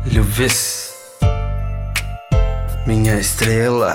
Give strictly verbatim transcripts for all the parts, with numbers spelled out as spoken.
Luvis, minha estrela.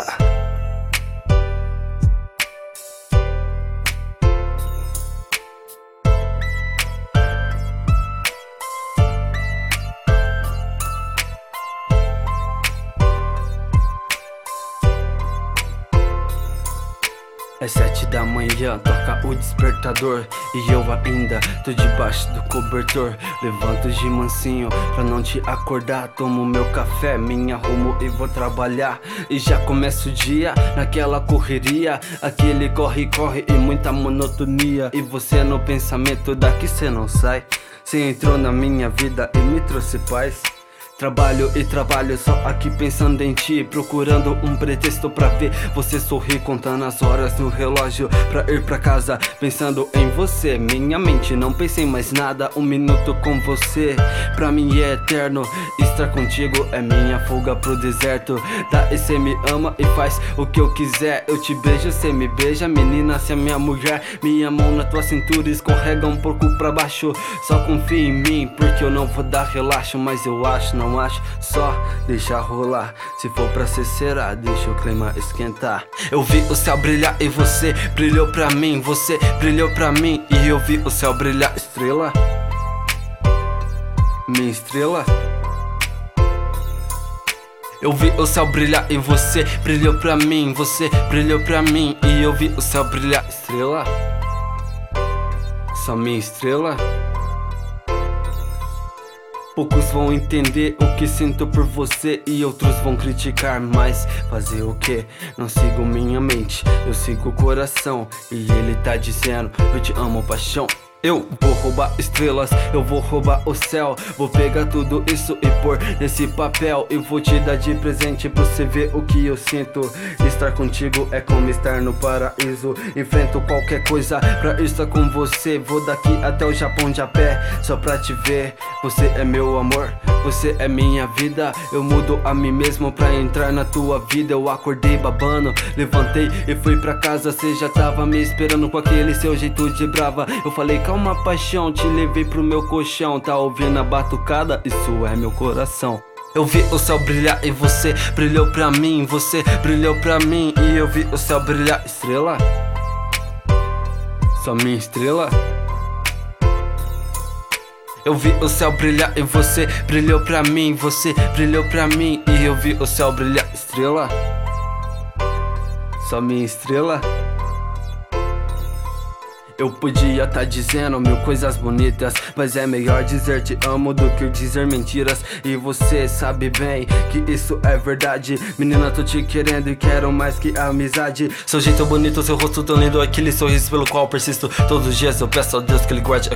É sete da manhã, toca o despertador e eu ainda tô debaixo do cobertor. Levanto de mansinho pra não te acordar. Tomo meu café, me arrumo e vou trabalhar. E já começa o dia naquela correria, aquele corre, corre e muita monotonia. E você no pensamento, daqui cê não sai. Cê entrou na minha vida e me trouxe paz. Trabalho e trabalho só aqui pensando em ti, procurando um pretexto pra ver você sorrir, contando as horas no relógio pra ir pra casa, pensando em você. Minha mente não pensa em mais nada, um minuto com você pra mim é eterno. Estar contigo é minha fuga pro deserto. Daí cê me ama e faz o que eu quiser. Eu te beijo, cê me beija, menina, cê é minha mulher. Minha mão na tua cintura escorrega um pouco pra baixo. Só confia em mim, porque eu não vou dar relaxo. Mas eu acho, não Não acho, só deixa rolar. Se for pra ser, será, deixa o clima esquentar. Eu vi o céu brilhar e você brilhou pra mim. Você brilhou pra mim e eu vi o céu brilhar. Estrela, minha estrela. Eu vi o céu brilhar e você brilhou pra mim. Você brilhou pra mim e eu vi o céu brilhar. Estrela, só minha estrela. Poucos vão entender o que sinto por você e outros vão criticar, mas fazer o que? Não sigo minha mente, eu sigo o coração. E ele tá dizendo, eu te amo, paixão. Eu vou roubar estrelas, eu vou roubar o céu. Vou pegar tudo isso e pôr nesse papel. E vou te dar de presente pra você ver o que eu sinto. Estar contigo é como estar no paraíso. Enfrento qualquer coisa pra estar com você. Vou daqui até o Japão de a pé, só pra te ver. Você é meu amor, você é minha vida. Eu mudo a mim mesmo pra entrar na tua vida. Eu acordei babando, levantei e fui pra casa. Cê já tava me esperando com aquele seu jeito de brava. Eu falei, calma paixão, te levei pro meu colchão. Tá ouvindo a batucada? Isso é meu coração. Eu vi o céu brilhar e você brilhou pra mim. Você brilhou pra mim e eu vi o céu brilhar. Estrela, só minha estrela. Eu vi o céu brilhar e você brilhou pra mim. Você brilhou pra mim e eu vi o céu brilhar. Estrela, só minha estrela. Eu podia tá dizendo mil coisas bonitas, mas é melhor dizer te amo do que dizer mentiras. E você sabe bem que isso é verdade. Menina, tô te querendo e quero mais que amizade. Seu jeito bonito, seu rosto tão lindo, aquele sorriso pelo qual persisto. Todos os dias eu peço a Deus que ele guarde